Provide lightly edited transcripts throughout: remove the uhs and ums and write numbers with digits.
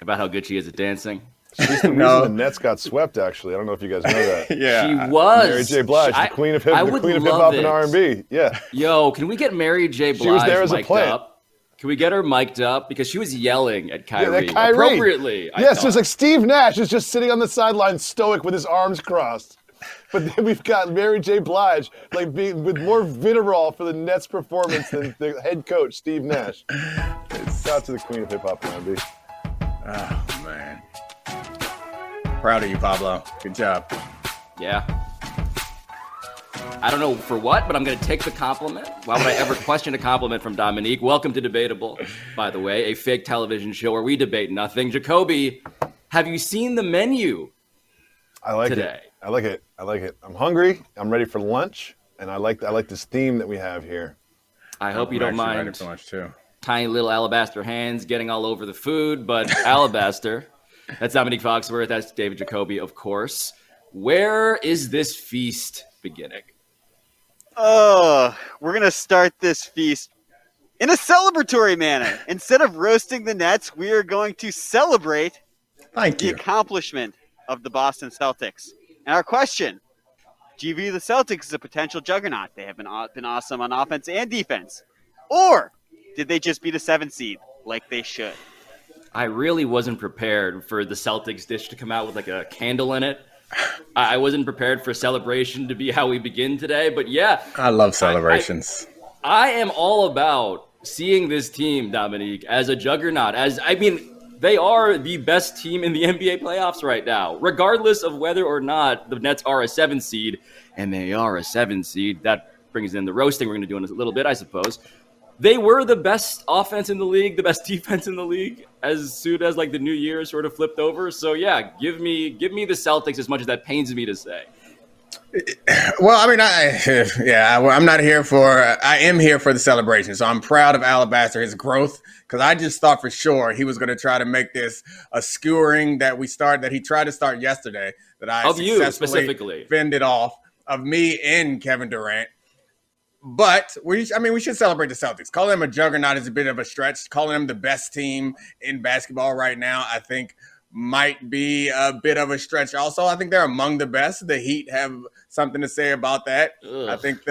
about how good she is at dancing? She's the reason the Nets got swept, actually. I don't know if you guys know that. Yeah. She was. Mary J. Blige, the queen of hip-hop and R&B. Yeah. Yo, can we get Mary J. Blige She was there as a mic'd plant. up? Can we get her mic'd up? Because she was yelling at Kyrie, Kyrie. appropriately. Yes, just like Steve Nash is just sitting on the sideline stoic with his arms crossed. But then we've got Mary J. Blige like being with more vitriol for the Nets performance than the head coach, Steve Nash. Shout out to the queen of hip-hop and R&B. Oh, man. Proud of you, Pablo. Good job. Yeah. I don't know for what, but I'm going to take the compliment. Why would I ever question a compliment from Dominique? Welcome to Debatable, by the way, a fake television show where we debate nothing. Jacoby, have you seen the menu I like today? it. I like it. I'm hungry. I'm ready for lunch, and I like this theme that we have here. I hope you don't mind For lunch too. tiny little alabaster hands getting all over the food, but alabaster. That's Dominique Foxworth. That's David Jacoby, of course. Where is this feast beginning? We're going to start this feast in a celebratory manner. Instead of roasting the Nets, we are going to celebrate the accomplishment of the Boston Celtics. And our question, do you view the Celtics as a potential juggernaut? They have been awesome on offense and defense. Or did they just beat a 7th seed like they should? I really wasn't prepared for the Celtics dish to come out with like a candle in it. I wasn't prepared for celebration to be how we begin today, but yeah. I love celebrations. I am all about seeing this team, Dominique, as a juggernaut. They are the best team in the NBA playoffs right now, regardless of whether or not the Nets are a 7th seed, and they are a 7th seed. That brings in the roasting we're going to do in a little bit, I suppose. They were the best offense in the league, the best defense in the league, as soon as like the new year sort of flipped over. So yeah, give me the Celtics, as much as that pains me to say. Well, I mean, I'm not here I am here for the celebration. So I'm proud of Alabaster, his growth, because I just thought for sure he was going to try to make this a skewering that he tried to start yesterday, that I of you successfully specifically fended off of me and Kevin Durant. But we should celebrate the Celtics. Calling them a juggernaut is a bit of a stretch. Calling them the best team in basketball right now, I think, might be a bit of a stretch. Also, I think they're among the best. The Heat have something to say about that. Ugh. I think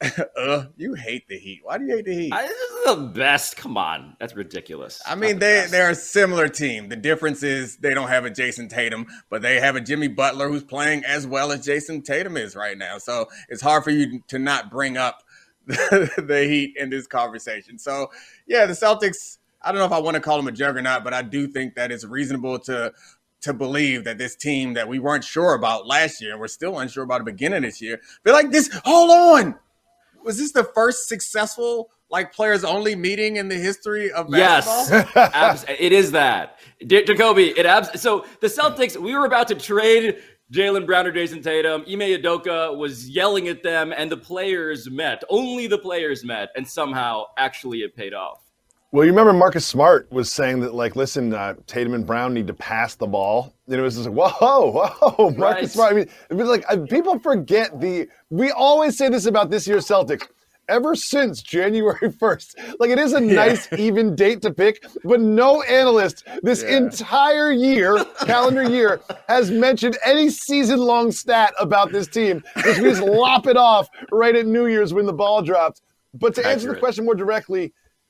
you hate the Heat. Why do you hate the Heat? This is the best. Come on, that's ridiculous. I mean, they're a similar team. The difference is they don't have a Jason Tatum, but they have a Jimmy Butler who's playing as well as Jason Tatum is right now. So it's hard for you to not bring up the Heat in this conversation. So, yeah, the Celtics, I don't know if I want to call them a juggernaut, but I do think that it's reasonable to believe that this team that we weren't sure about last year, and we're still unsure about the beginning of this year, they're like this. Hold on. Was this the first successful players only meeting in the history of basketball? Yes, it is that. Jacoby, so the Celtics, we were about to trade Jaylen Brown or Jason Tatum. Ime Udoka was yelling at them, and the players met. Only the players met, and somehow actually it paid off. Well, you remember Marcus Smart was saying that, listen, Tatum and Brown need to pass the ball. It was just like, whoa, Marcus Smart. I mean, it was people forget we always say this about this year's Celtics. Ever since January 1st, it is a nice even date to pick, but no analyst this entire year, calendar year, has mentioned any season-long stat about this team, because we just lop it off right at New Year's when the ball drops. But to answer the question more directly,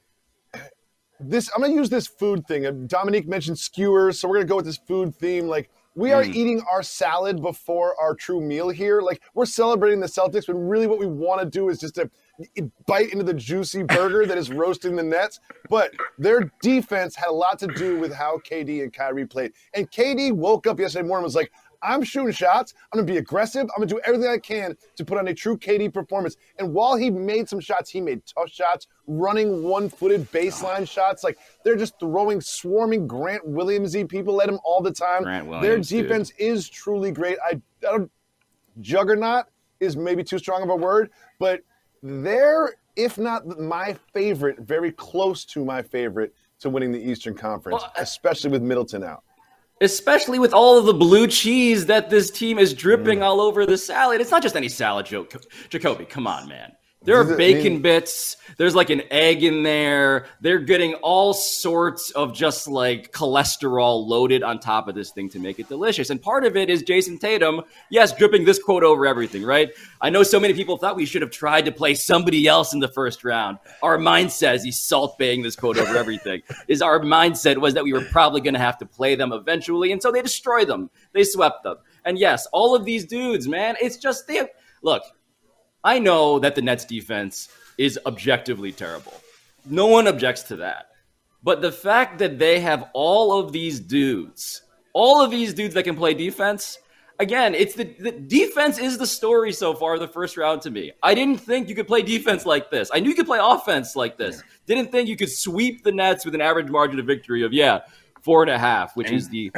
I'm going to use this food thing. Dominique mentioned skewers, so we're going to go with this food theme. We are eating our salad before our true meal here. We're celebrating the Celtics, but really what we want to do is just to bite into the juicy burger that is roasting the Nets. But their defense had a lot to do with how KD and Kyrie played. And KD woke up yesterday morning and was like, I'm shooting shots. I'm going to be aggressive. I'm going to do everything I can to put on a true KD performance. And while he made some shots, he made tough shots, running one-footed baseline shots. They're just throwing swarming Grant Williams-y people at him all the time. Their defense is truly great. Juggernaut is maybe too strong of a word, but they're, if not my favorite, very close to my favorite to winning the Eastern Conference, especially with Middleton out. Especially with all of the blue cheese that this team is dripping all over the salad. It's not just any salad, Jacoby. Come on, man. There are bacon bits. There's like an egg in there. They're getting all sorts of just like cholesterol loaded on top of this thing to make it delicious. And part of it is Jayson Tatum, yes, dripping this quote over everything, right? I know so many people thought we should have tried to play somebody else in the first round. Our mindset, as he's salt baying this quote over everything, is our mindset was that we were probably going to have to play them eventually. And so they destroyed them. They swept them. And yes, all of these dudes, man, it's just, look, I know that the Nets defense is objectively terrible. No one objects to that. But the fact that they have all of these dudes that can play defense, again, it's the defense is the story so far of the first round to me. I didn't think you could play defense like this. I knew you could play offense like this. Didn't think you could sweep the Nets with an average margin of victory of, 4.5, which is the,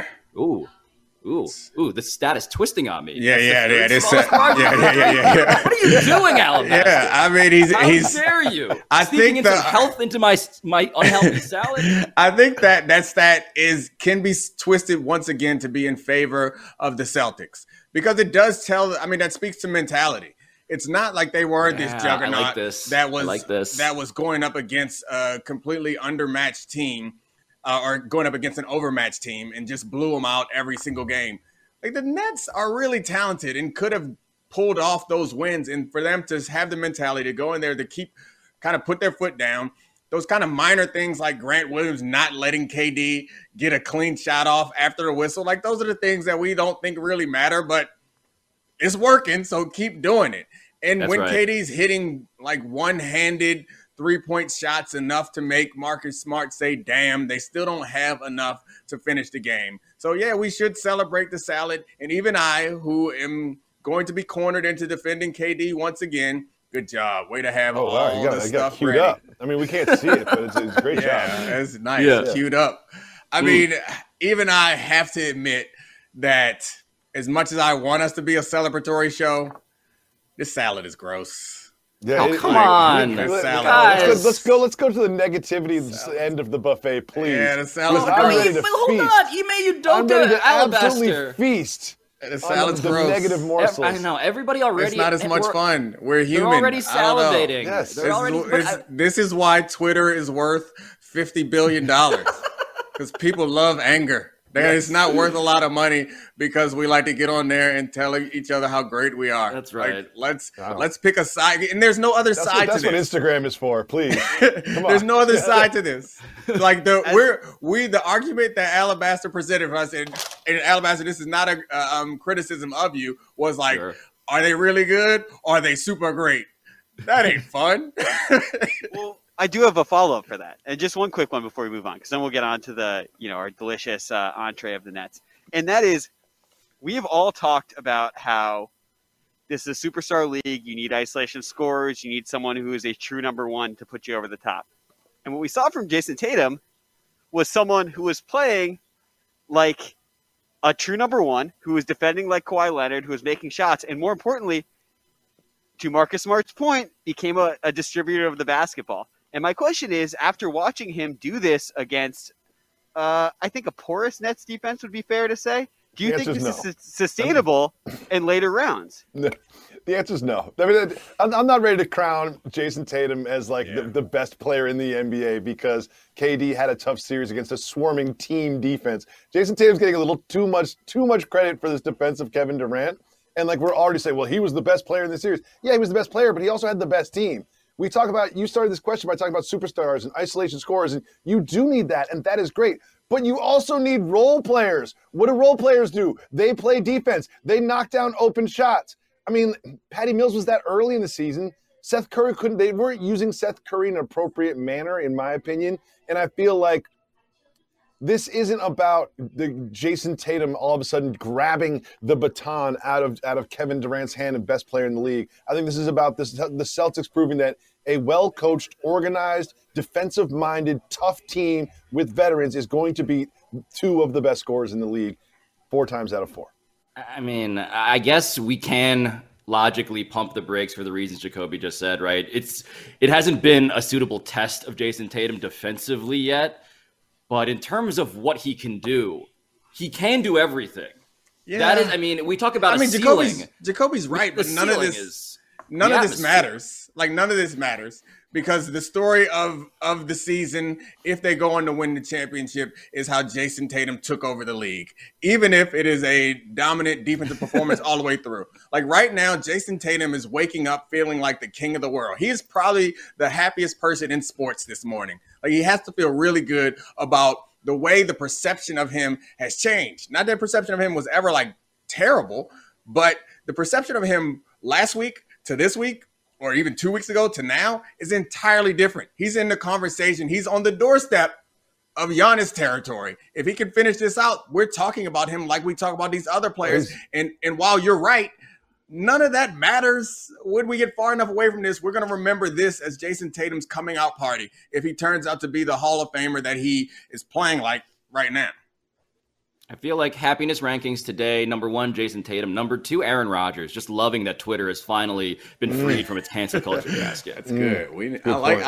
the stat is twisting on me. Yeah. What are you doing, Alabaster? Yeah, I mean, he's. How dare you? I think health into my unhealthy salad. I think that stat can be twisted once again to be in favor of the Celtics because it does tell. I mean, that speaks to mentality. It's not like they were this juggernaut that was going up against a completely undermatched team. Or going up against an overmatched team and just blew them out every single game. Like the Nets are really talented and could have pulled off those wins. And for them to have the mentality to go in there to put their foot down, those kind of minor things like Grant Williams not letting KD get a clean shot off after the whistle, like those are the things that we don't think really matter, but it's working, so keep doing it. And when KD's hitting like one-handed 3-point shots enough to make Marcus Smart say, damn, they still don't have enough to finish the game. So, yeah, we should celebrate the salad. And even I, who am going to be cornered into defending KD once again, good job. Way to have all the stuff queued ready. Up. I mean, we can't see it, but it's a great job. Yeah, it's nice. Queued up. I mean, even I have to admit that as much as I want us to be a celebratory show, this salad is gross. Yeah, come on, guys. Let's go to the negativity end of the buffet, please. Yeah, the salad's gross. Hold on, you don't get an absolutely feast. The salad's gross. Negative morsels. I know everybody already. It's not as much fun. We're human. They're already salivating. Yes, this is why Twitter is worth $50 billion because people love anger. It's not worth a lot of money because we like to get on there and tell each other how great we are. That's right. Like, let's pick a side, and there's no other side to this. That's what Instagram is for. Please, there's no other side to this. Like the argument that Alabaster presented for us, and Alabaster, this is not a criticism of you. Was like, Are they really good? Or are they super great? That ain't fun. Well, I do have a follow-up for that. And just one quick one before we move on, because then we'll get on to the, our delicious entree of the Nets. And that is, we have all talked about how this is a superstar league. You need isolation scorers. You need someone who is a true number one to put you over the top. And what we saw from Jayson Tatum was someone who was playing like a true number one, who was defending like Kawhi Leonard, who was making shots, and more importantly, to Marcus Smart's point, became a distributor of the basketball. And my question is, after watching him do this against, I think a porous Nets defense would be fair to say, do you think this is sustainable in later rounds? No. The answer is no. I mean, I'm not ready to crown Jayson Tatum as the best player in the NBA because KD had a tough series against a swarming team defense. Jayson Tatum's getting a little too much credit for this defense of Kevin Durant. And we're already saying, well, he was the best player in the series. Yeah, he was the best player, but he also had the best team. You started this question by talking about superstars and isolation scorers, and you do need that, and that is great. But you also need role players. What do role players do? They play defense. They knock down open shots. I mean, Patty Mills was that early in the season. Seth Curry they weren't using Seth Curry in an appropriate manner, in my opinion. And I feel like this isn't about the Jayson Tatum all of a sudden grabbing the baton out of Kevin Durant's hand and best player in the league. I think this is about the Celtics proving that a well-coached, organized, defensive-minded, tough team with veterans is going to beat two of the best scorers in the league 4 times out of 4. I mean, I guess we can logically pump the brakes for the reasons Jacoby just said, right? It hasn't been a suitable test of Jayson Tatum defensively yet. But in terms of what he can do everything. Yeah. That is, we talk about a ceiling. Jacoby's right, but none of this none of this matters. Like, none of this matters because the story of the season, if they go on to win the championship, is how Jason Tatum took over the league, even if it is a dominant defensive performance all the way through. Like, right now, Jason Tatum is waking up feeling like the king of the world. He is probably the happiest person in sports this morning. Like, he has to feel really good about the way the perception of him has changed. Not that perception of him was ever, like, terrible, but the perception of him last week to this week, or even 2 weeks ago to now, is entirely different. He's in the conversation. He's on the doorstep of Giannis territory. If he can finish this out, we're talking about him like we talk about these other players. And while you're right, none of that matters. When we get far enough away from this, we're going to remember this as Jason Tatum's coming out party if he turns out to be the Hall of Famer that he is playing like right now. I feel like happiness rankings today, number 1, Jason Tatum. Number 2, Aaron Rodgers. Just loving that Twitter has finally been freed from its cancel culture basket. That's good.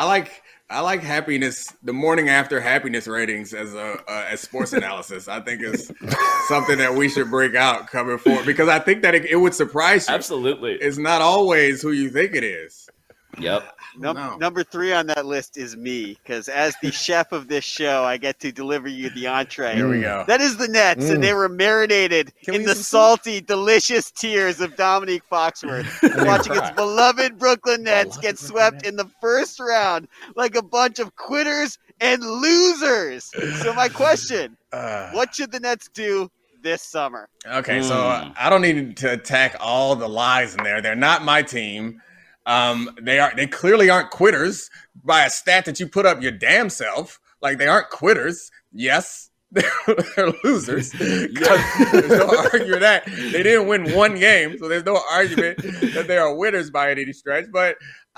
I like happiness. The morning after happiness ratings as sports analysis. I think is something that we should break out coming forward because I think that it would surprise you. Absolutely, it's not always who you think it is. Yep. Number 3 on that list is me, because as the chef of this show, I get to deliver you the entree. Here we go. That is the Nets, and they were marinated in the salty, delicious tears of Dominique Foxworth, watching its beloved Brooklyn Nets get swept in the first round like a bunch of quitters and losers. So my question, what should the Nets do this summer? Okay, so I don't need to attack all the lies in there. They're not my team. They clearly aren't quitters by a stat that you put up your damn self. Like, they aren't quitters. Yes, they're losers. There's no arguing that. They didn't win one game, so there's no argument that they are winners by any stretch. But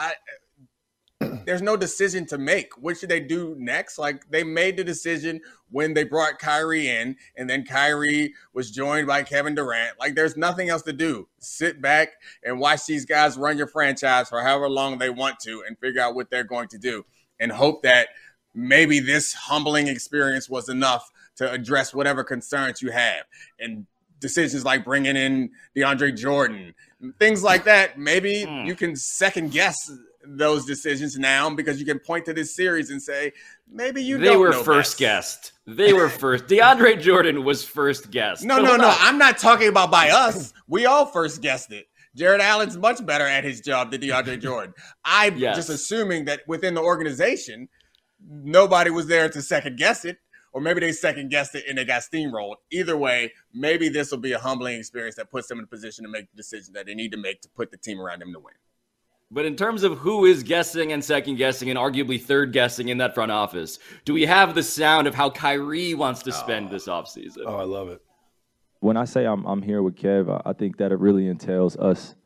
there's no decision to make. What should they do next? Like, they made the decision when they brought Kyrie in, and then Kyrie was joined by Kevin Durant. Like, there's nothing else to do. Sit back and watch these guys run your franchise for however long they want to and figure out what they're going to do and hope that maybe this humbling experience was enough to address whatever concerns you have. And decisions like bringing in DeAndre Jordan, things like that, maybe you can second guess those decisions now because you can point to this series and say, maybe they were first guessed. They were first. DeAndre Jordan was first guessed. No. I'm not talking about by us. We all first guessed it. Jared Allen's much better at his job than DeAndre Jordan. I'm just assuming that within the organization, nobody was there to second guess it, or maybe they second guessed it and they got steamrolled. Either way, maybe this will be a humbling experience that puts them in a position to make the decision that they need to make to put the team around them to win. But in terms of who is guessing and second guessing and arguably third guessing in that front office, do we have the sound of how Kyrie wants to spend this offseason? Oh, I love it. When I say I'm here with Kev, I think that it really entails us,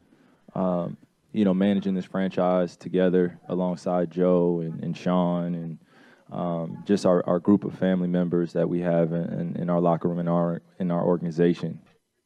managing this franchise together alongside Joe and Sean and just our group of family members that we have in our locker room, in our organization.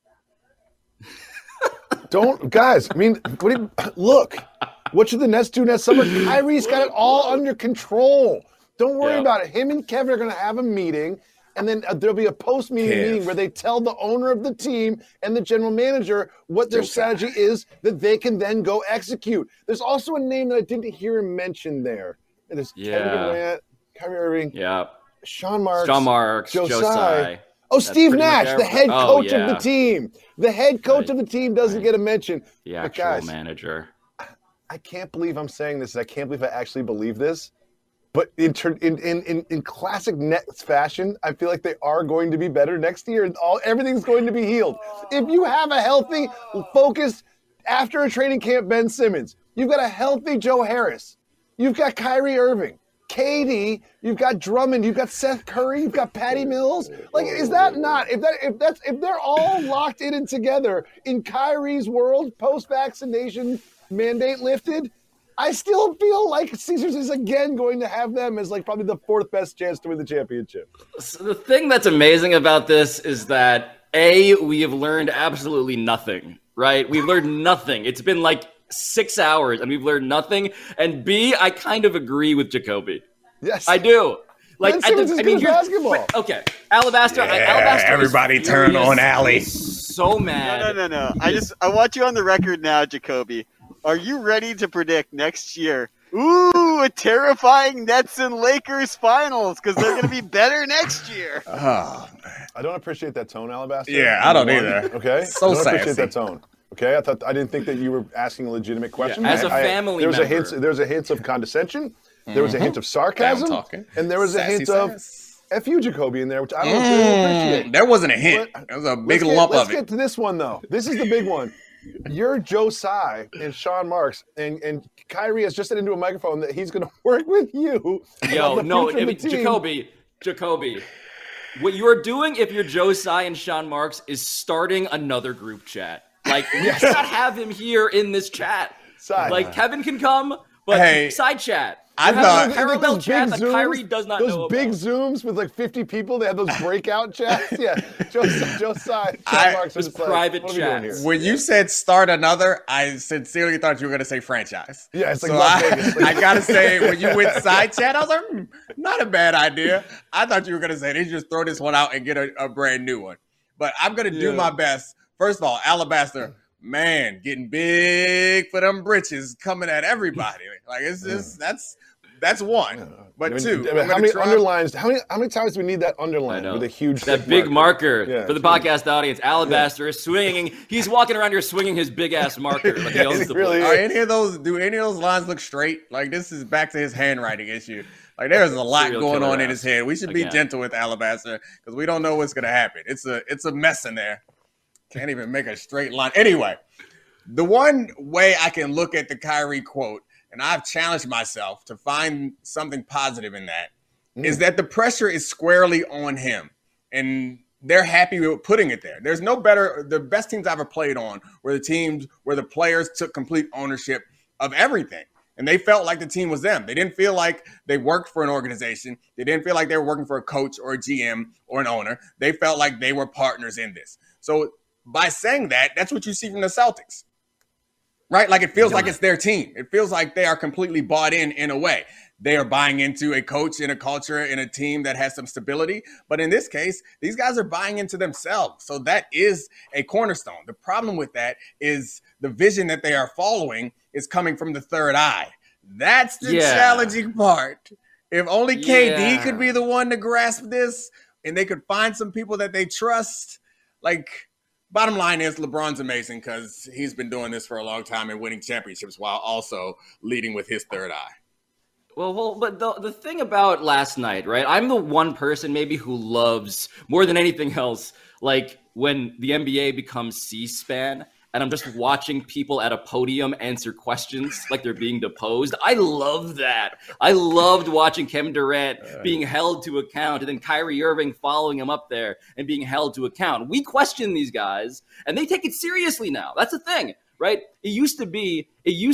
Guys, I mean, look, what should the Nets do next summer? Kyrie's got it all under control. Don't worry about it. Him and Kevin are going to have a meeting, and then there'll be a post-meeting meeting where they tell the owner of the team and the general manager what their strategy is that they can then go execute. There's also a name that I didn't hear him mention there. There's Kevin Durant, Kyrie Irving, Sean Marks, Joe Tsai. Oh, Steve Nash, the head coach of the team. The head coach of the team doesn't get a mention. The actual manager. I can't believe I'm saying this. I can't believe I actually believe this. But in classic Nets fashion, I feel like they are going to be better next year. Everything's going to be healed. If you have a healthy, focused, after a training camp Ben Simmons, you've got a healthy Joe Harris, you've got Kyrie Irving, KD, you've got Drummond, you've got Seth Curry, you've got Patty Mills. Like, is that not if they're all locked in and together in Kyrie's world, post-vaccination mandate lifted, I still feel like Caesars is again going to have them as like probably the fourth best chance to win the championship. So the thing that's amazing about this is that we have learned absolutely nothing, right? We've learned nothing. It's been like 6 hours and we've learned nothing. And B, I kind of agree with Jacoby. Yes, I do. Like, basketball. Okay, Alabaster. Everybody turn on Allie. So mad. No. I want you on the record now, Jacoby. Are you ready to predict next year? Ooh, a terrifying Nets and Lakers finals because they're going to be better next year. Oh, man. I don't appreciate that tone, Alabaster. Yeah, I don't either. Okay? So I don't appreciate sassy. that tone. Okay? I didn't think that you were asking a legitimate question. As a family member. There was a hint of condescension. There was a hint of sarcasm. And there was a hint of F you, Jacoby, in there, which I don't really appreciate. There wasn't a hint. There was a big lump of it. Let's get to this one, though. This is the big one. You're Joe Tsai and Sean Marks, and Kyrie has just said into a microphone that he's going to work with you. Yo, no, Jacoby, what you're doing if you're Joe Tsai and Sean Marks is starting another group chat. Like, we cannot have him here in this chat. Like, Kevin can come, but side chat. I thought parallel chat that Kyrie does not know about. Those big Zooms with like 50 people, they have those breakout chats. Yeah, Joe Tsai, Marks. It's private chats. When you said start another, I sincerely thought you were going to say franchise. Yeah, it's like Las Vegas. I got to say, when you went side chat, I was like, not a bad idea. I thought you were going to say, they just throw this one out and get a brand new one. But I'm going to do my best. First of all, Alabaster, man, getting big for them britches, coming at everybody. Like, it's just, that's one. But two, how many underlines? How many times do we need that underline with a huge that big marker for the podcast audience? Alabaster is swinging. He's walking around here swinging his big ass marker. Like he owns the really. Do any of those lines look straight? Like this is back to his handwriting issue. Like there's a lot going on in his head. We should be gentle with Alabaster because we don't know what's going to happen. It's a mess in there. Can't even make a straight line. Anyway, the one way I can look at the Kyrie quote, and I've challenged myself to find something positive in that, is that the pressure is squarely on him. And they're happy with putting it there. There's no better, the best teams I've ever played on were the teams where the players took complete ownership of everything. And they felt like the team was them. They didn't feel like they worked for an organization. They didn't feel like they were working for a coach or a GM or an owner. They felt like they were partners in this. So by saying that, that's what you see from the Celtics. Right? Like it feels like it's their team. It feels like they are completely bought in a way. They are buying into a coach and a culture and a team that has some stability. But in this case, these guys are buying into themselves. So that is a cornerstone. The problem with that is the vision that they are following is coming from the third eye. That's the challenging part. If only KD could be the one to grasp this and they could find some people that they trust, like – bottom line is LeBron's amazing because he's been doing this for a long time and winning championships while also leading with his third eye. Well, but the thing about last night, right? I'm the one person maybe who loves more than anything else, like when the NBA becomes C-SPAN and I'm just watching people at a podium answer questions like they're being deposed. I love that. I loved watching Kevin Durant being held to account and then Kyrie Irving following him up there and being held to account. We question these guys and they take it seriously now. That's the thing, right? It used to be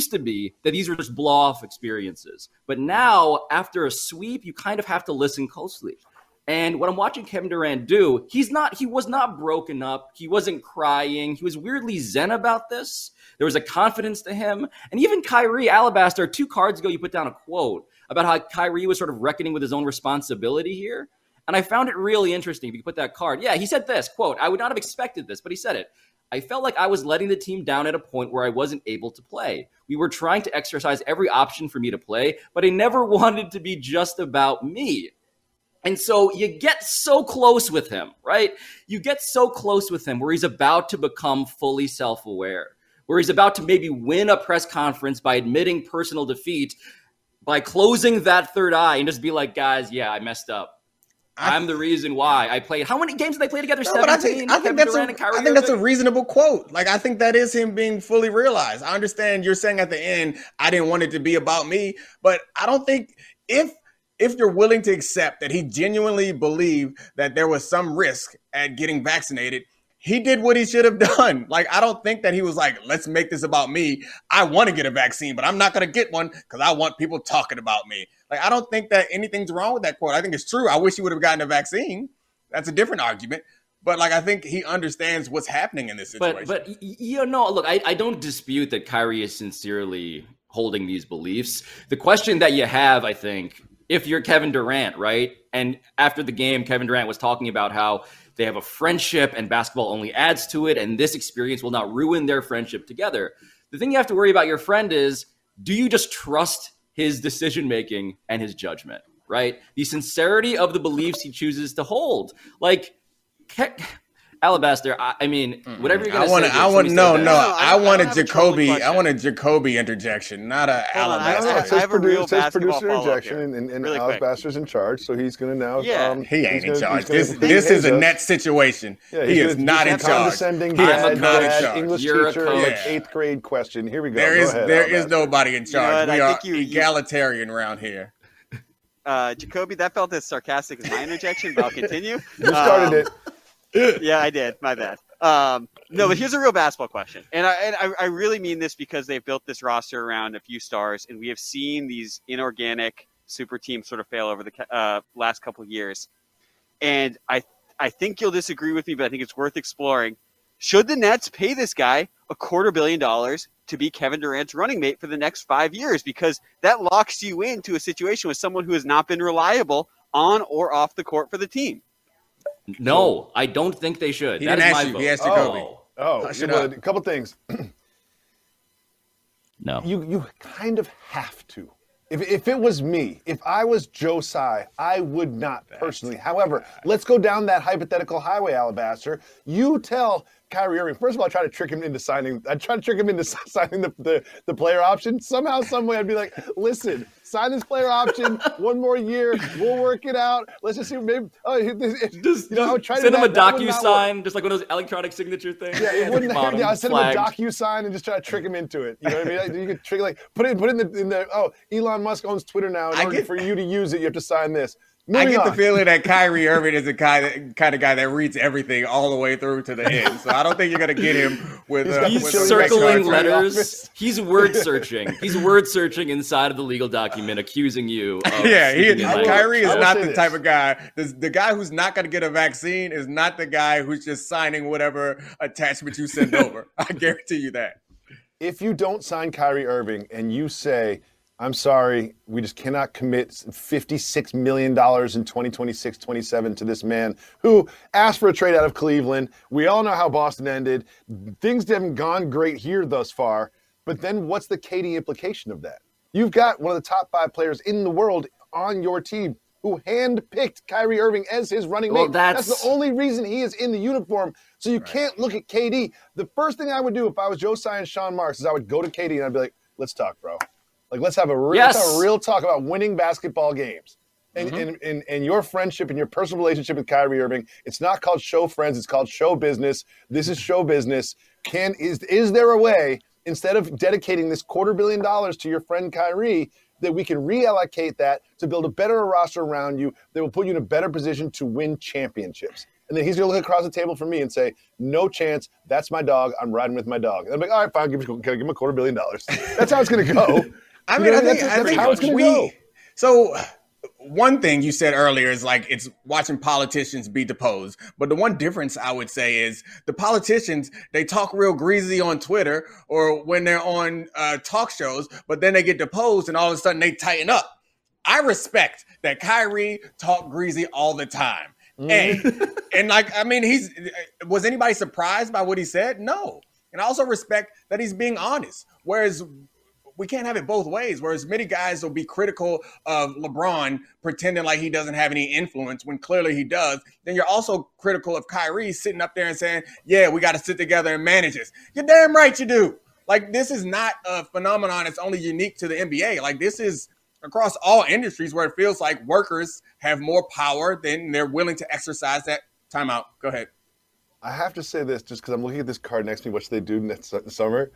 that these were just blow-off experiences. But now, after a sweep, you kind of have to listen closely. And what I'm watching Kevin Durant do, he was not broken up. He wasn't crying. He was weirdly zen about this. There was a confidence to him. And even Kyrie, Alabaster, 2 cards ago, you put down a quote about how Kyrie was sort of reckoning with his own responsibility here. And I found it really interesting. If you put that card, he said this, quote, I would not have expected this, but he said it. I felt like I was letting the team down at a point where I wasn't able to play. We were trying to exercise every option for me to play, but I never wanted to be just about me. And so you get so close with him, right? You get so close with him where he's about to become fully self-aware, where he's about to maybe win a press conference by admitting personal defeat, by closing that third eye and just be like, guys, I messed up. I'm the reason why I played. How many games did they play together? 17? I think that's a reasonable quote. Like, I think that is him being fully realized. I understand you're saying at the end, I didn't want it to be about me, but I don't think if you're willing to accept that he genuinely believed that there was some risk at getting vaccinated, he did what he should have done. Like, I don't think that he was like, let's make this about me. I want to get a vaccine, but I'm not going to get one because I want people talking about me. Like, I don't think that anything's wrong with that quote. I think it's true. I wish he would have gotten a vaccine. That's a different argument. But, like, I think he understands what's happening in this situation. But look, I don't dispute that Kyrie is sincerely holding these beliefs. The question that you have, I think, if you're Kevin Durant, right? And after the game, Kevin Durant was talking about how they have a friendship and basketball only adds to it, and this experience will not ruin their friendship together. The thing you have to worry about your friend is, do you just trust his decision-making and his judgment, right? The sincerity of the beliefs he chooses to hold. Like, Alabaster, I mean, whatever you're going to say. I want a Jacoby interjection, not a Alabaster. I have a real producer interjection, and really Alabaster's in charge, so he's going to now. He ain't in charge. This is a net situation. Yeah, he is not in charge. Condescending dad, English teacher, like 8th grade question. Here we go. There is nobody in charge. We are egalitarian around here. Jacoby, that felt as sarcastic as my interjection, but I'll continue. You started it. Yeah, I did. My bad. No, but here's a real basketball question. And I really mean this because they've built this roster around a few stars, and we have seen these inorganic super teams sort of fail over the last couple of years. And I think you'll disagree with me, but I think it's worth exploring. Should the Nets pay this guy $250 million to be Kevin Durant's running mate for the next 5 years? Because that locks you into a situation with someone who has not been reliable on or off the court for the team. No, I don't think they should. He didn't ask you. He asked Jacoby. A couple things. No. You kind of have to. If it was me, if I was Joe Tsai, I would not personally. However, let's go down that hypothetical highway, Alabaster. You tell Kyrie Irving, first of all, I try to trick him into signing. I try to trick him into signing the player option. Somehow, some way, I'd be like, listen, sign this player option, 1 more year, we'll work it out. Let's just see, maybe, just send him a DocuSign, just like one of those electronic signature things. Yeah, it wouldn't. I send him a DocuSign and just try to trick him into it. You know what I mean? Like, you could trick, like, put it in the. Elon Musk owns Twitter now. In order for you to use it, you have to sign this. I get the feeling that Kyrie Irving is the kind of guy that reads everything all the way through to the end. So I don't think you're going to get him with. He's circling letters. He's word searching. He's word searching inside of the legal document, accusing you. Of Kyrie is not the type of guy. The guy who's not going to get a vaccine is not the guy who's just signing whatever attachment you send over. I guarantee you that. If you don't sign Kyrie Irving and you say, I'm sorry, we just cannot commit $56 million in 2026-27 to this man who asked for a trade out of Cleveland. We all know how Boston ended. Things haven't gone great here thus far. But then what's the KD implication of that? You've got one of the top 5 players in the world on your team who handpicked Kyrie Irving as his running mate. That's the only reason he is in the uniform. So you can't look at KD. The first thing I would do if I was Joe Tsai and Sean Marks is I would go to KD and I'd be like, let's talk, bro. Like, let's have a real talk about winning basketball games. And your friendship and your personal relationship with Kyrie Irving, it's not called show friends, it's called show business. This is show business. Is there a way, instead of dedicating this $250 million to your friend Kyrie, that we can reallocate that to build a better roster around you that will put you in a better position to win championships? And then he's going to look across the table from me and say, no chance, that's my dog, I'm riding with my dog. And I'm like, all right, fine, give him $250 million. That's how it's going to go. I think how it's going to go. So one thing you said earlier is like it's watching politicians be deposed. But the one difference I would say is the politicians, they talk real greasy on Twitter or when they're on talk shows, but then they get deposed and all of a sudden they tighten up. I respect that Kyrie talk greasy all the time. And like, I mean, was anybody surprised by what he said? No. And I also respect that he's being honest. Whereas we can't have it both ways. Whereas many guys will be critical of LeBron pretending like he doesn't have any influence when clearly he does. Then you're also critical of Kyrie sitting up there and saying, yeah, we got to sit together and manage this. You're damn right you do. Like, this is not a phenomenon that's only unique to the NBA. Like, this is across all industries where it feels like workers have more power than they're willing to exercise that. Timeout. Go ahead. I have to say this just because I'm looking at this card next to me, what they do next summer.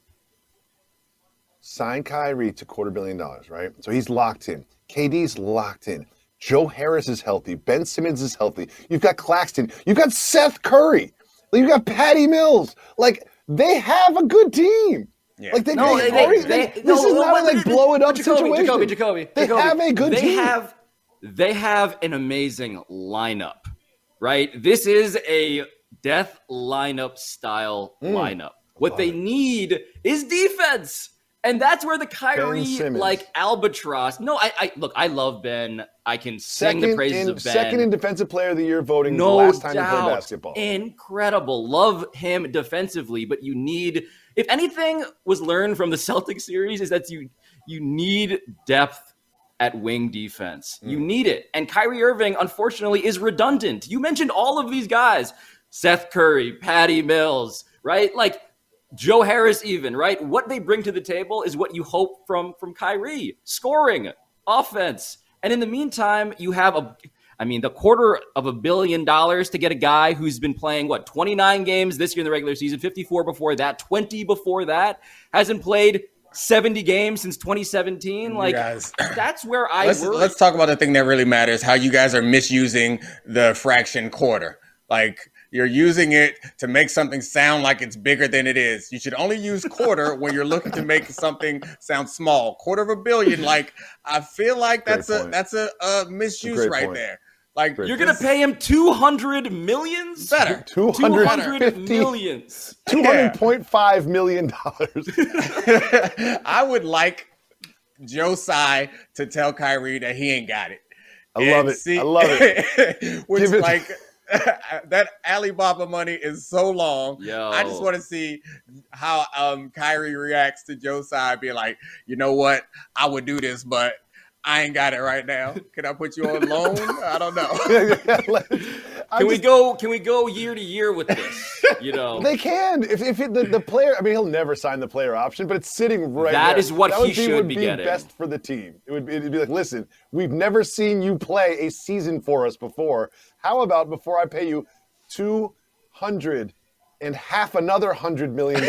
Sign Kyrie to $250 million, right? So he's locked in. KD's locked in. Joe Harris is healthy. Ben Simmons is healthy. You've got Claxton. You've got Seth Curry. You've got Patty Mills. Like, they have a good team. Yeah. Like, this is not a blow it up situation. Jacoby. They have a good team. They have an amazing lineup, right? This is a death lineup style lineup. What they need is defense. And that's where the Kyrie like albatross. No, I look, I love Ben. I can sing the praises of Ben. Second in Defensive Player of the Year voting the last time he played basketball. Incredible. Love him defensively, but you need, if anything was learned from the Celtics series, is that you need depth at wing defense. You need it. And Kyrie Irving, unfortunately, is redundant. You mentioned all of these guys. Seth Curry, Patty Mills, right? Like Joe Harris even, right? What they bring to the table is what you hope from Kyrie. Scoring, offense. And in the meantime, you have the $250 million to get a guy who's been playing, 29 games this year in the regular season, 54 before that, 20 before that, hasn't played 70 games since 2017. Like, guys, that's where let's talk about the thing that really matters, how you guys are misusing the fraction quarter. Like, you're using it to make something sound like it's bigger than it is. You should only use quarter when you're looking to make something sound small. $250 million, like, I feel like that's a misuse right there. Like, you're going to pay him $200 million? Better. $200 million. $200.5 million. I would like Joe Tsai to tell Kyrie that he ain't got it. I love it. Which, like, that Alibaba money is so long. Yo. I just want to see how Kyrie reacts to Joe Tsai being like, you know what? I would do this, but I ain't got it right now. Can I put you on loan? I don't know. Can we go year to year with this? You know, they can. If the player, I mean, he'll never sign the player option, but it's sitting right there. That is what he should be getting. Best for the team. It'd be like, listen, we've never seen you play a season for us before. How about before I pay you $200 and half another $100 million?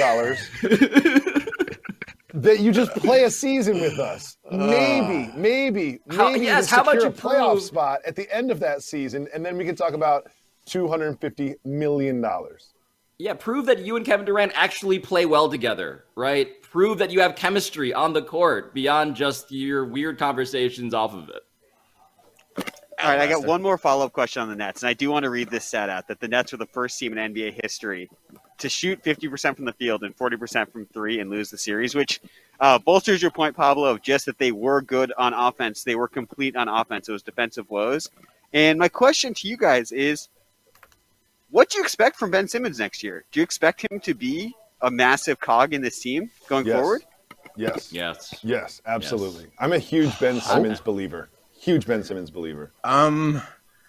That you just play a season with us. Maybe how about you a playoff spot at the end of that season, and then we can talk about $250 million. Yeah, prove that you and Kevin Durant actually play well together, right? Prove that you have chemistry on the court beyond just your weird conversations off of it. All right, I got one more follow-up question on the Nets, and I do want to read this stat out, that the Nets were the first team in NBA history to shoot 50% from the field and 40% from three and lose the series, which bolsters your point, Pablo, of just that they were good on offense. They were complete on offense. It was defensive woes. And my question to you guys is, what do you expect from Ben Simmons next year? Do you expect him to be a massive cog in this team going forward? Yes, absolutely. Yes. I'm a huge Ben Simmons believer. Huge Ben Simmons believer. I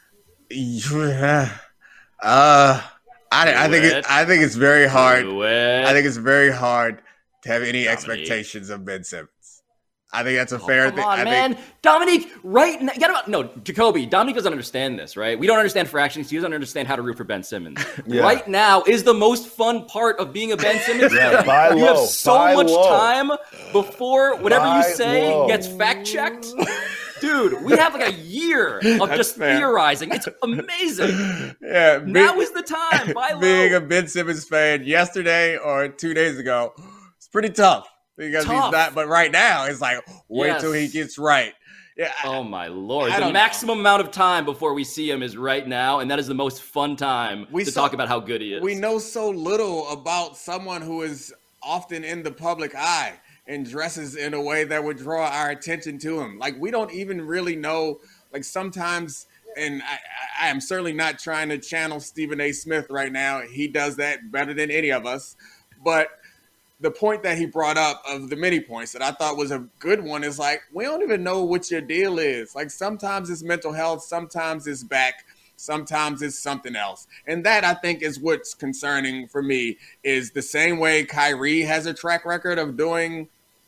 think it's very hard. I think it's very hard to have any expectations of Ben Simmons. I think that's a fair thing. Come on, man. Dominique, right now, Jacoby, Dominique doesn't understand this, right? We don't understand fractions. He doesn't understand how to root for Ben Simmons. Yeah. Right now is the most fun part of being a Ben Simmons fan. You have so much time before whatever you say gets fact-checked. Dude, we have like a year of just theorizing. It's amazing. Yeah, now is the time. Buy low. Being a Ben Simmons fan yesterday or 2 days ago, it's pretty tough because he's not. But right now, it's like wait till he gets right. Yeah. Oh my Lord! The maximum amount of time before we see him is right now, and that is the most fun time to talk about how good he is. We know so little about someone who is often in the public eye and dresses in a way that would draw our attention to him. Like, we don't even really know, like, sometimes, and I am certainly not trying to channel Stephen A. Smith right now. He does that better than any of us. But the point that he brought up of the mini points that I thought was a good one is, like, we don't even know what your deal is. Like, sometimes it's mental health, sometimes it's back, sometimes it's something else. And that, I think, is what's concerning for me, is the same way Kyrie has a track record of doing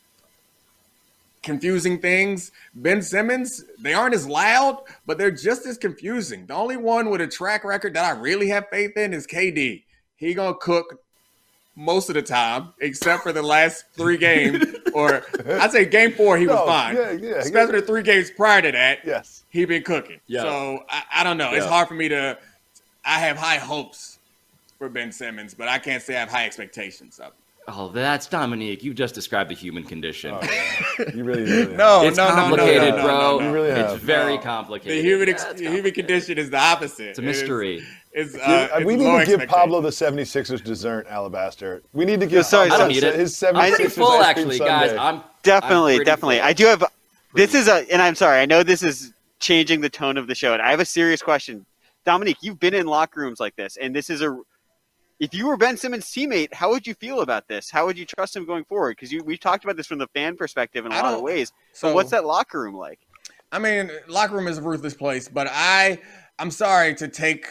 confusing things. Ben Simmons, they aren't as loud, but they're just as confusing. The only one with a track record that I really have faith in is KD. He gonna cook most of the time, except for the last 3 games. Or I'd say game 4, he was fine. Especially the 3 games prior to that, he been cooking. Yeah. So I don't know. Yeah. It's hard for me to – I have high hopes for Ben Simmons, but I can't say I have high expectations of him. Oh, that's Dominique. You just described the human condition. You really did. It's complicated, bro. You really have. It's very complicated. The human condition is the opposite. It's a mystery. we need to give Pablo the 76ers dessert, Alabaster. We need to give I don't need it. His 76ers I'm pretty full, actually, guys. I'm definitely. Full. I do have. This is and I'm sorry. I know this is changing the tone of the show, and I have a serious question. Dominique, you've been in locker rooms like this, and this is if you were Ben Simmons' teammate, how would you feel about this? How would you trust him going forward? Because we've talked about this from the fan perspective in a lot of ways. So what's that locker room like? I mean, locker room is a ruthless place, but I'm sorry to take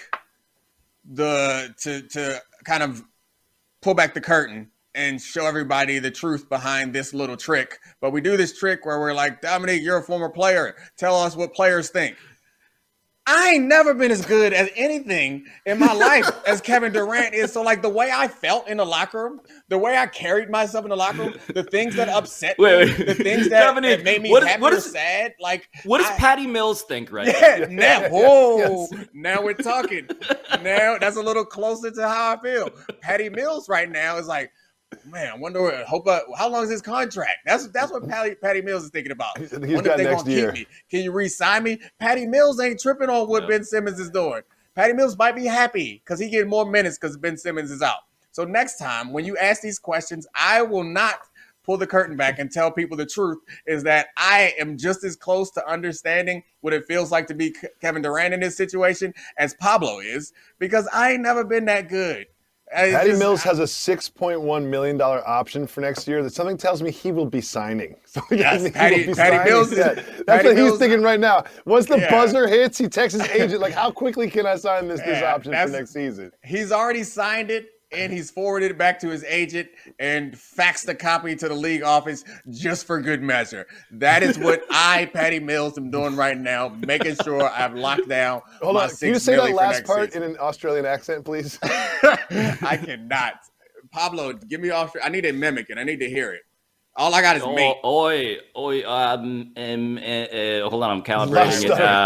to kind of pull back the curtain and show everybody the truth behind this little trick. But we do this trick where we're like, Dominique, you're a former player. Tell us what players think. I ain't never been as good at anything in my life as Kevin Durant is. So, like, the way I felt in the locker room, the way I carried myself in the locker room, the things that upset me, the things that made me happy or sad. Like, what does Patty Mills think right now? Now we're talking. Now that's a little closer to how I feel. Patty Mills right now is like, man, I wonder. How long is his contract? That's what Patty Mills is thinking about. He's got next year. Keep me. Can you re-sign me? Patty Mills ain't tripping on what Ben Simmons is doing. Patty Mills might be happy because he getting more minutes because Ben Simmons is out. So next time when you ask these questions, I will not pull the curtain back and tell people the truth. Is that I am just as close to understanding what it feels like to be Kevin Durant in this situation as Pablo is, because I ain't never been that good. Patty Mills has a $6.1 million option for next year. That something tells me he will be signing. So Patty Mills. That's what he's thinking right now. Once the buzzer hits, he texts his agent, like, how quickly can I sign this option for next season? He's already signed it, and he's forwarded it back to his agent and faxed a copy to the league office just for good measure. That is what Patty Mills, am doing right now, making sure I've locked down. Hold on. Can you say that last part in an Australian accent, please? I cannot. Pablo, give me Australian. I need to mimic it. I need to hear it. All I got is mate. Hold on, I'm calibrating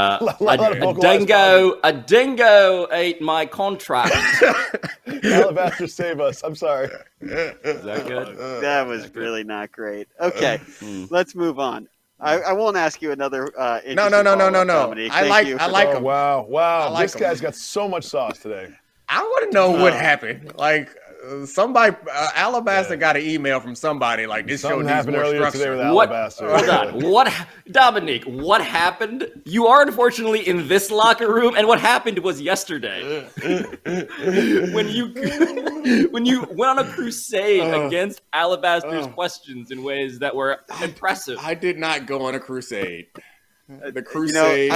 it. A dingo ate my contract. Alabaster, save us. I'm sorry. Is that good? That was really not great. Okay, let's move on. I won't ask you another. No. Dominique. I like him. Wow. This guy's got so much sauce today. I want to know what happened. Like, somebody, Alabaster got an email from somebody like this show needs more structure. With Alabaster. Hold on. Dominique, what happened? You are unfortunately in this locker room, and what happened was yesterday. when you went on a crusade against Alabaster's questions in ways that were impressive. I did not go on a crusade. The crusade.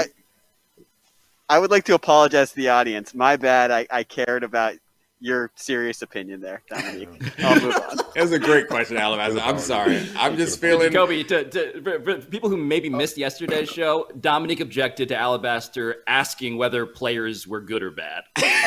I would like to apologize to the audience. My bad. I cared about your serious opinion there, Dominique. I'll move on. It was a great question, Alabaster. I'm sorry. I'm just feeling. Jacoby, for people who maybe missed yesterday's show, Dominique objected to Alabaster asking whether players were good or bad.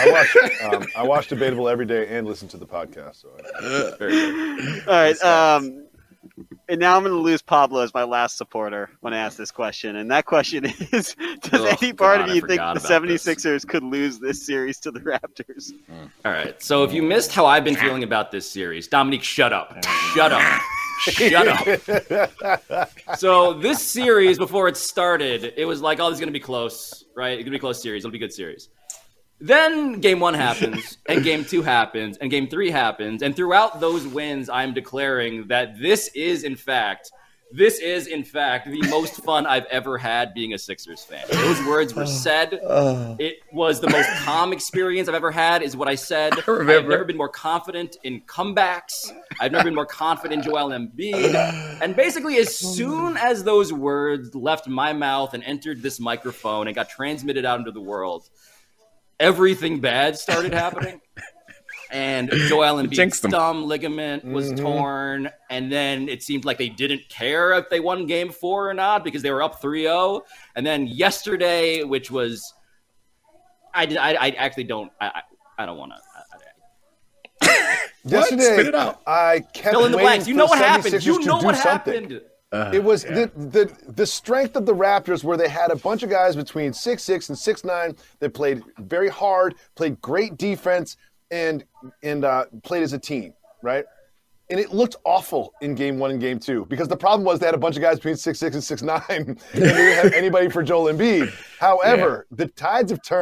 I watch Debatable every day and listen to the podcast. So very good. All right. And now I'm going to lose Pablo as my last supporter when I ask this question. And that question is, does any part of you think the 76ers could lose this series to the Raptors? All right. So if you missed how I've been feeling about this series, Dominique, shut up. Shut up. Shut up. So this series, before it started, it was like, oh, this is going to be close, right? It's going to be a close series. It'll be a good series. Then game 1 happens, and game 2 happens, and game 3 happens. And throughout those wins, I'm declaring that this is, in fact, the most fun I've ever had being a Sixers fan. Those words were said. It was the most calm experience I've ever had, is what I said. I've never been more confident in comebacks. I've never been more confident in Joel Embiid. And basically, as soon as those words left my mouth and entered this microphone and got transmitted out into the world, everything bad started happening. And Joel Embiid's thumb ligament was torn. And then it seemed like they didn't care if they won game 4 or not because they were up 3-0. And then yesterday, which was, I don't want to. Yesterday, spit it out. I kept fill in the blanks. You know what happened. You know what something. happened. It was the strength of the Raptors, where they had a bunch of guys between 6'6" and 6'9" that played very hard, played great defense, and played as a team, right? And it looked awful in game 1 and game 2 because the problem was they had a bunch of guys between 6'6" and 6'9", and they didn't have anybody for Joel Embiid. However, the tides have turned.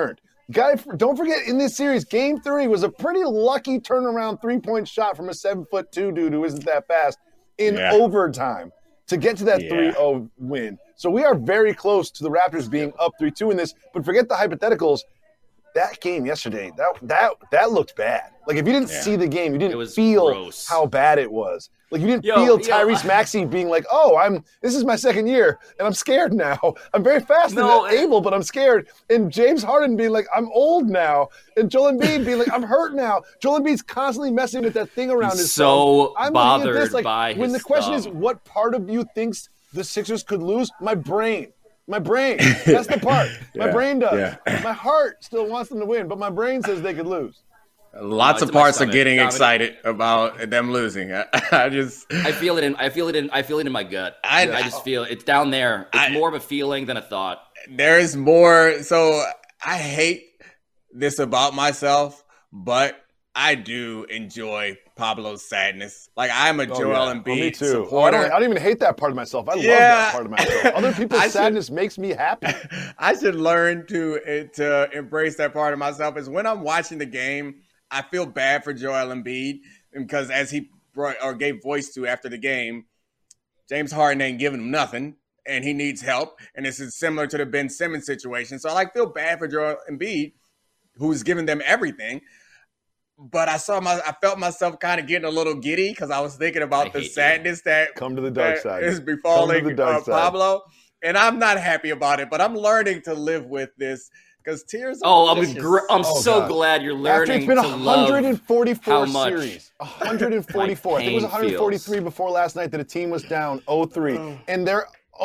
Don't forget, in this series, Game 3 was a pretty lucky turnaround 3-point shot from a 7'2" dude who isn't that fast in overtime to get to that 3-0 win. So we are very close to the Raptors being up 3-2 in this. But forget the hypotheticals. That game yesterday, that looked bad. Like, if you didn't see the game, you didn't feel how bad it was. Like, you didn't feel Tyrese Maxey being like, this is my second year, and I'm scared now. I'm very fast and able, but I'm scared. And James Harden being like, I'm old now. And Joel Embiid being like, I'm hurt now. Joel Embiid's constantly messing with that thing around his thumb. I'm bothered this, like, by when the question is, what part of you thinks the Sixers could lose? My brain. That's the part. My brain does. Yeah. My heart still wants them to win, but my brain says they could lose. Lots of parts are getting excited about them losing. I feel it in my gut. I just feel it's down there. It's more of a feeling than a thought. There's more. So I hate this about myself, but I do enjoy Pablo's sadness. Like, I'm a Joel Embiid supporter. I don't even hate that part of myself. I love that part of myself. Other people's sadness makes me happy. I should learn to embrace that part of myself. Is when I'm watching the game, I feel bad for Joel Embiid because, as he gave voice to after the game, James Harden ain't giving him nothing, and he needs help. And this is similar to the Ben Simmons situation. So I feel bad for Joel Embiid, who's giving them everything. But I felt myself kind of getting a little giddy because I was thinking about the sadness that come to the dark side is befalling Pablo, and I'm not happy about it. But I'm learning to live with this because tears. I'm so glad you're learning. After it's been 144 series, 144. I think it was 143 before last night that a team was down 0-3, and they're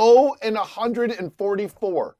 0-144.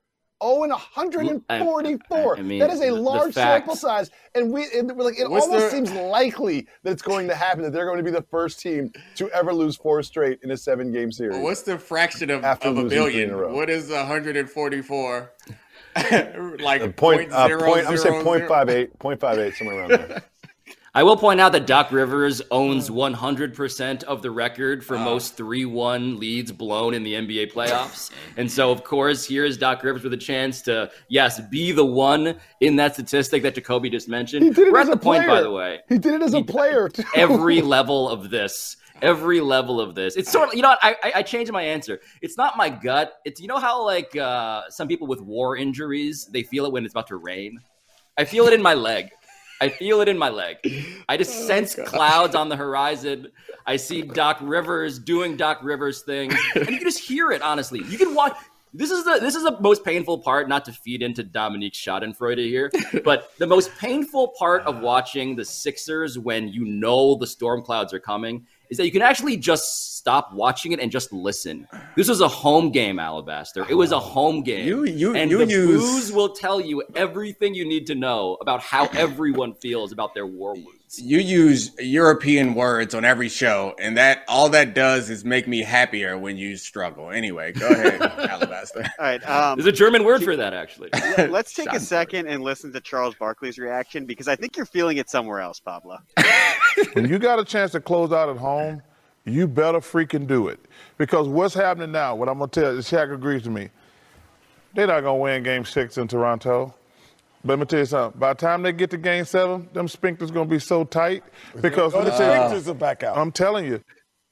0-144. That is a large sample size, and we're like, it almost seems likely that it's going to happen, that they're going to be the first team to ever lose 4 straight in a 7-game series. What's the fraction of a billion? What is 144? Like point, I'm saying 0.58, somewhere around there. I will point out that Doc Rivers owns 100% of the record for most 3-1 leads blown in the NBA playoffs. And so, of course, here's Doc Rivers with a chance to, be the one in that statistic that Jacoby just mentioned. We're at the point, by the way. He did it as a player, too. Every level of this. It's sort of, I changed my answer. It's not my gut. It's, how, like, some people with war injuries, they feel it when it's about to rain? I feel it in my leg. I just sense clouds on the horizon. I see Doc Rivers doing Doc Rivers things, and you can just hear it. Honestly, you can watch. This is the most painful part. Not to feed into Dominique's Schadenfreude here, but the most painful part of watching the Sixers when the storm clouds are coming is that you can actually just stop watching it and just listen. This was a home game, Alabaster. It was a home game. Booze will tell you everything you need to know about how everyone feels about their war wounds. You use European words on every show, and all that does is make me happier when you struggle. Anyway, go ahead, Alabaster. All right. There's a German word for that, actually. Let's take a second and listen to Charles Barkley's reaction, because I think you're feeling it somewhere else, Pablo. When you got a chance to close out at home, you better freaking do it. Because what's happening now, what I'm going to tell you, Shaq agrees with me, they're not going to win Game 6 in Toronto. But let me tell you something. By the time they get to Game 7, them sphincters going to be so tight. Because the sphincters are back out. I'm telling you.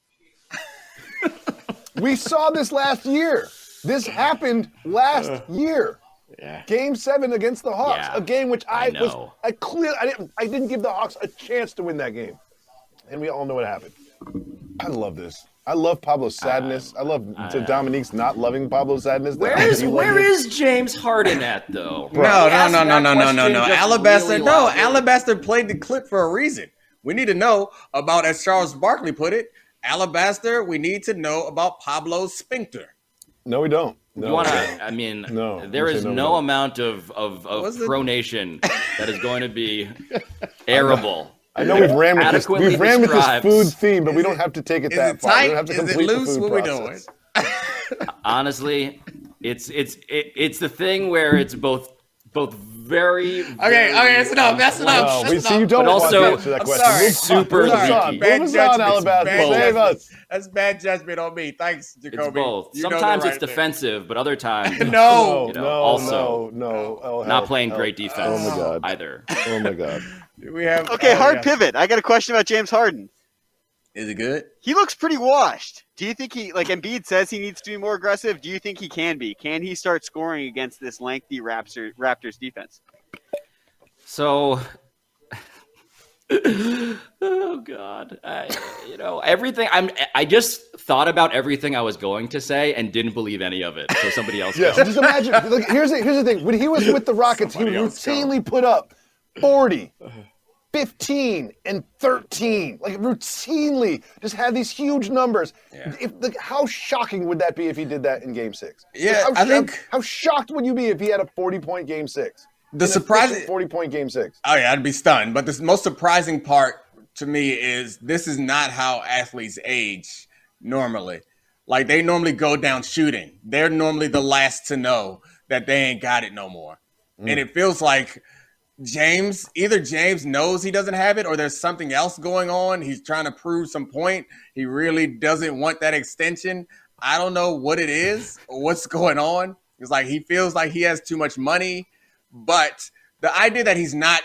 We saw this last year. This happened last year. Yeah. Game 7 against the Hawks, a game which I didn't give the Hawks a chance to win that game. And we all know what happened. I love this. I love Pablo's sadness. I love Dominique's not loving Pablo's sadness. Where is James Harden at, though? No. Alabaster, Alabaster played the clip for a reason. We need to know about, as Charles Barkley put it, Alabaster, we need to know about Pablo's sphincter. No, we don't. No, there is no amount of pronation that is going to be arable. I know we've ran with this food theme, but we don't have to take it that far. We don't have to complete the food process. Honestly, it's the thing where it's both very okay. That's enough. That's enough. We see you don't want to answer that question. Super leaky. Bad judgment. Alabama. Save us. That's bad judgment on me. Thanks, Jacoby. It's both. Sometimes it's defensive, but other times, no. Not playing great defense. Oh my God. Either. Oh my God. We have pivot. I got a question about James Harden. Is it good? He looks pretty washed. Do you think Embiid says he needs to be more aggressive? Do you think he can be? Can he start scoring against this lengthy Raptors defense? So, oh God, everything. I just thought about everything I was going to say and didn't believe any of it. So somebody else. Yes, just imagine. Look, here's the thing. When he was with the Rockets, he would routinely put up 40. 15 and 13, like routinely, just had these huge numbers. Yeah. How shocking would that be if he did that in Game 6? Yeah, how shocked would you be if he had a 40-point Game 6? The surprising 40-point Game 6. Oh yeah, I'd be stunned. But the most surprising part to me is this is not how athletes age normally. Like they normally go down shooting. They're normally the last to know that they ain't got it no more, and it feels like. Either James knows he doesn't have it or there's something else going on. He's trying to prove some point. He really doesn't want that extension. I don't know what it is or what's going on. It's like he feels like he has too much money, but the idea that he's not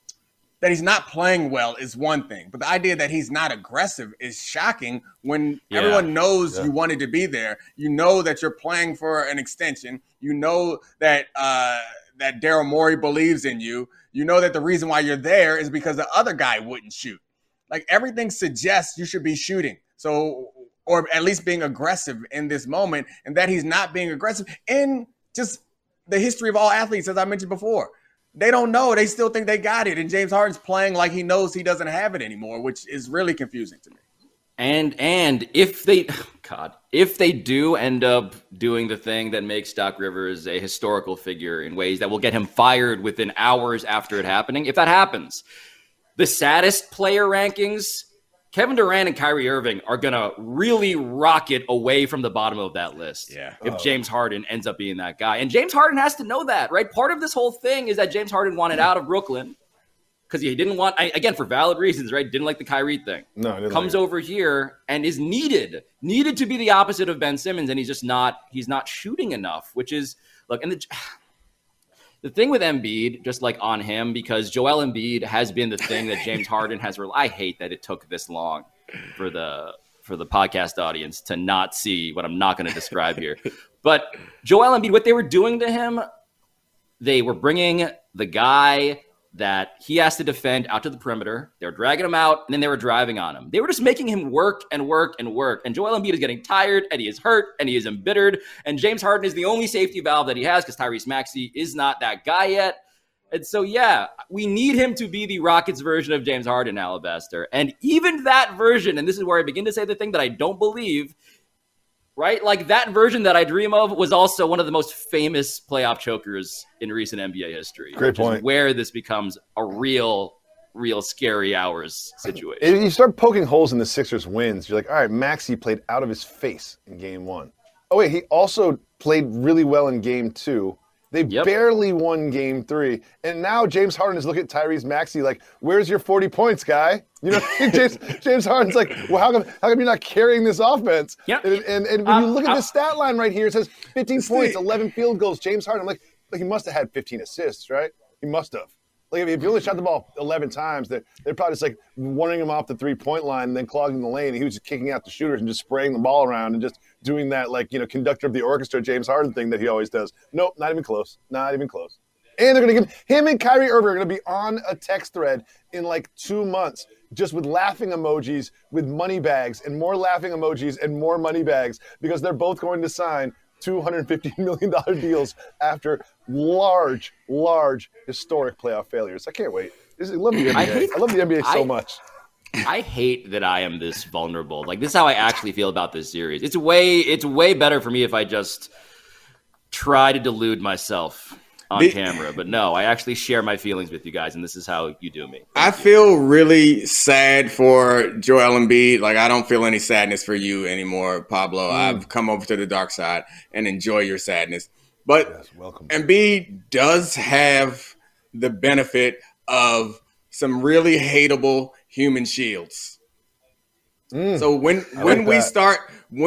playing well is one thing, but the idea that he's not aggressive is shocking when everyone knows you wanted to be there. You know that you're playing for an extension. You know that that Daryl Morey believes in you. You know that the reason why you're there is because the other guy wouldn't shoot. Like everything suggests you should be shooting. So, or at least being aggressive in this moment, and that he's not being aggressive in just the history of all athletes, as I mentioned before. They don't know. They still think they got it. And James Harden's playing like he knows he doesn't have it anymore, which is really confusing to me. And if they do end up doing the thing that makes Doc Rivers a historical figure in ways that will get him fired within hours after it happening, if that happens, the saddest player rankings, Kevin Durant and Kyrie Irving are going to really rocket away from the bottom of that list if James Harden ends up being that guy. And James Harden has to know that, right? Part of this whole thing is that James Harden wanted out of Brooklyn. Because he didn't want, again, for valid reasons, right? Didn't like the Kyrie thing. No, comes over here and is needed to be the opposite of Ben Simmons, and he's not shooting enough. Which is, look, and the thing with Embiid, just like on him, because Joel Embiid has been the thing that James Harden has. I hate that it took this long for the podcast audience to not see what I'm not going to describe here. But Joel Embiid, what they were doing to him, they were bringing the guy that he has to defend out to the perimeter. They were dragging him out, and then they were driving on him. They were just making him work and work and work. And Joel Embiid is getting tired, and he is hurt, and he is embittered. And James Harden is the only safety valve that he has because Tyrese Maxey is not that guy yet. And so, we need him to be the Rockets version of James Harden, Alabaster. And even that version, and this is where I begin to say the thing that I don't believe, right? Like that version that I dream of was also one of the most famous playoff chokers in recent NBA history. Great point. Where this becomes a real scary hours situation. If you start poking holes in the Sixers' wins, you're like, all right, Maxey played out of his face in Game 1. Oh, wait, he also played really well in Game 2. They barely won Game 3. And now James Harden is looking at Tyrese Maxey like, where's your 40 points, guy? You know, James Harden's like, well, how come you're not carrying this offense? Yep. And when you look at the stat line right here, it says 15 points, 11 field goals. James Harden, I'm like he must have had 15 assists, right? He must have. Like if you only shot the ball 11 times, they're probably just like running him off the 3-point line and then clogging the lane. He was just kicking out the shooters and just spraying the ball around and just doing that, like, you know, conductor of the orchestra James Harden thing that he always does. Nope, not even close. Not even close. And they're going to give him and Kyrie Irving are going to be on a text thread in like 2 months, just with laughing emojis, with money bags, and more laughing emojis and more money bags, because they're both going to sign $250 million deals after large, historic playoff failures. I can't wait. I love the NBA. I love the NBA so much. I hate that I am this vulnerable. Like, this is how I actually feel about this series. It's way better for me if I just try to delude myself on camera. But no, I actually share my feelings with you guys, and this is how you do me. I feel really sad for Joel Embiid. Like, I don't feel any sadness for you anymore, Pablo. I've come over to the dark side and enjoy your sadness. But welcome. Embiid does have the benefit of some really hateable human shields. So when we start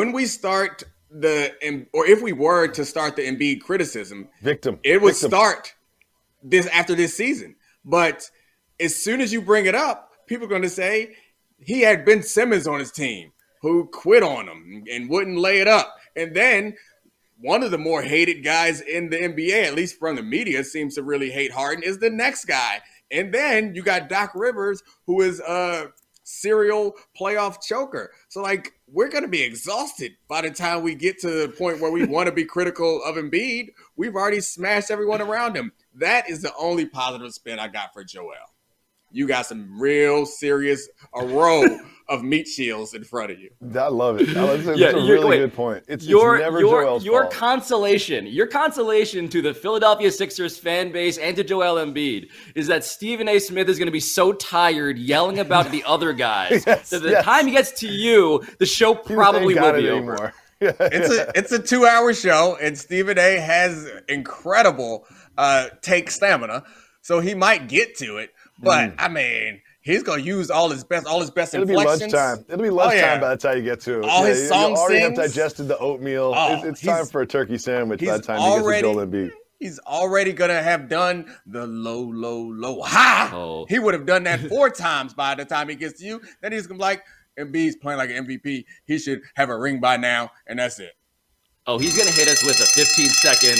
if we were to start the Embiid criticism, it would start after this season. But as soon as you bring it up, people are going to say he had Ben Simmons on his team who quit on him and wouldn't lay it up. And then one of the more hated guys in the NBA, at least from the media, seems to really hate Harden, is the next guy. And then you got Doc Rivers, who is a serial playoff choker. So, like, we're going to be exhausted by the time we get to the point where we want to be critical of Embiid. We've already smashed everyone around him. That is the only positive spin I got for Joel. You got some real serious, a row of meat shields in front of you. I love it. That's a really good point. It's never Joel's your fault. consolation to the Philadelphia Sixers fan base and to Joel Embiid is that Stephen A. Smith is going to be so tired yelling about the other guys that the time he gets to you, the show probably will be over. It's a 2-hour show, and Stephen A. has incredible take stamina, so he might get to it. But I mean, he's gonna use all his best It'll inflections. It'll be lunchtime by the time you get to it. All his song you already sings. have digested the oatmeal. It's time for a turkey sandwich by the time you get to Joel Embiid. He's already gonna have done the low, low, low, high. Oh. He would have done that 4 times by the time he gets to you. Then he's gonna be like, Embiid's playing like an MVP. He should have a ring by now, and that's it. Oh, he's gonna hit us with a 15-second.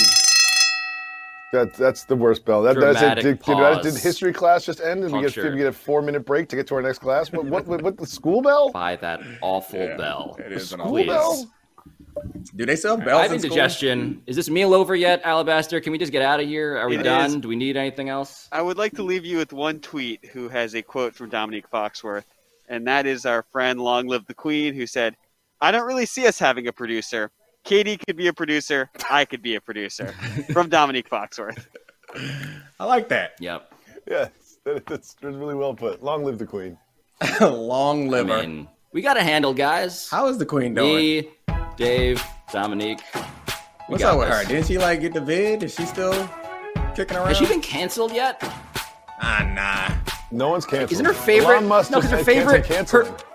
That's the worst bell. Did history class just end and we get a 4-minute break to get to our next class? What the school bell? By that awful bell. It is an awful bell. Do they sell bells? I have indigestion. Is this meal over yet, Alabaster? Can we just get out of here? Are we done? Do we need anything else? I would like to leave you with one tweet who has a quote from Dominique Foxworth, and that is our friend Long Live the Queen, who said, "I don't really see us having a producer. Katie could be a producer. I could be a producer." From Dominique Foxworth. I like that. Yep. Yes, that's really well put. Long live the Queen. Long liver. I mean, we got a handle, guys. How is the Queen doing? Me, Dave, Dominique. What's up with her? Didn't she get the vid? Is she still kicking around? Has she been canceled yet? Nah. No one's canceled. Isn't her favorite? Elon Musk no, because her favorite.